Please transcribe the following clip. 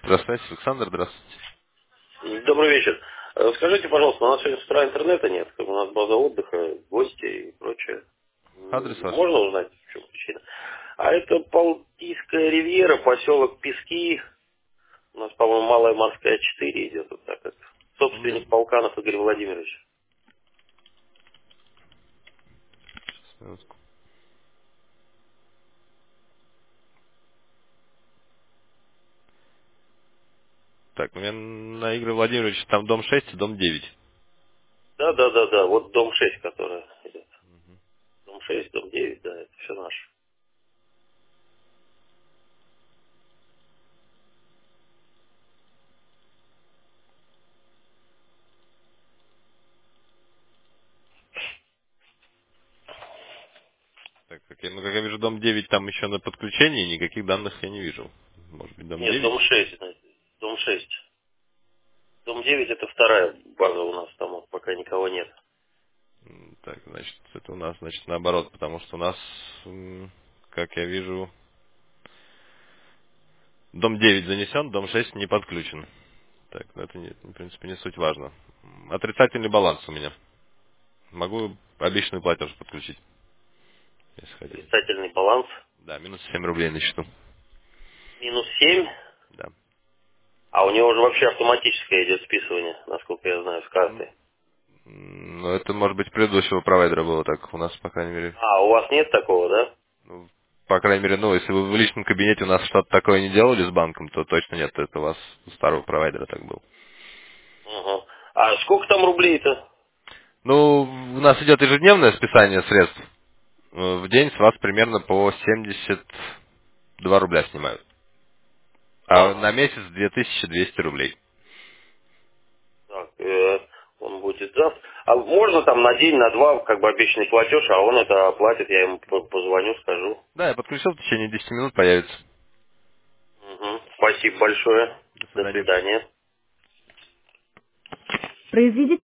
Здравствуйте, Александр, здравствуйте. Добрый вечер. Скажите, пожалуйста, у нас сегодня с утра интернета нет, у нас база отдыха, гости и прочее. Адрес ваш? Можно узнать, в чем причина? А это Балтийская ривьера, поселок Пески. У нас, по-моему, Малая Морская 4 идет вот так. Вот. У меня... Собственник Полканов Игорь Владимирович. Сейчас, минутку. Так, у меня на Игоря Владимировича там дом 6 и дом 9. Да. Вот дом 6, который идет. Дом 6, дом 9, да, это все наше. Так, как я вижу, дом 9 там еще на подключении, никаких данных я не вижу. Может быть, дом Нет, 9? дом 6, знаете, дом 6. Дом 9 это вторая база у нас, там вот пока никого нет. Так, значит, это у нас, значит, наоборот, потому что у нас, как я вижу, дом 9 занесен, дом 6 не подключен. Так, ну это, в принципе, не суть важно. Отрицательный баланс у меня. Могу обещанный платеж подключить, если хотите. Отрицательный баланс. Да, минус 7 рублей на счету. Минус 7. Да. А у него уже вообще автоматическое идет списывание, насколько я знаю, с карты. Ну, это, может быть, предыдущего провайдера было так. У нас, по крайней мере, А, у вас нет такого, да? ну, по крайней мере, ну, если вы в личном кабинете у нас что-то такое не делали с банком, то точно нет. Это у вас у старого провайдера так было. Угу. А сколько там рублей-то? Ну, у нас идет ежедневное списание средств. В день с вас примерно по 72 рубля снимают. А на Ага. месяц 2200 рублей. Так, он будет завтра. А можно там на день, на два, как бы обещанный платеж, а он это оплатит, я ему позвоню, скажу. Да, я подключил, в течение 10 минут появится. Угу. Спасибо большое. До До свидания. свидания. Произведите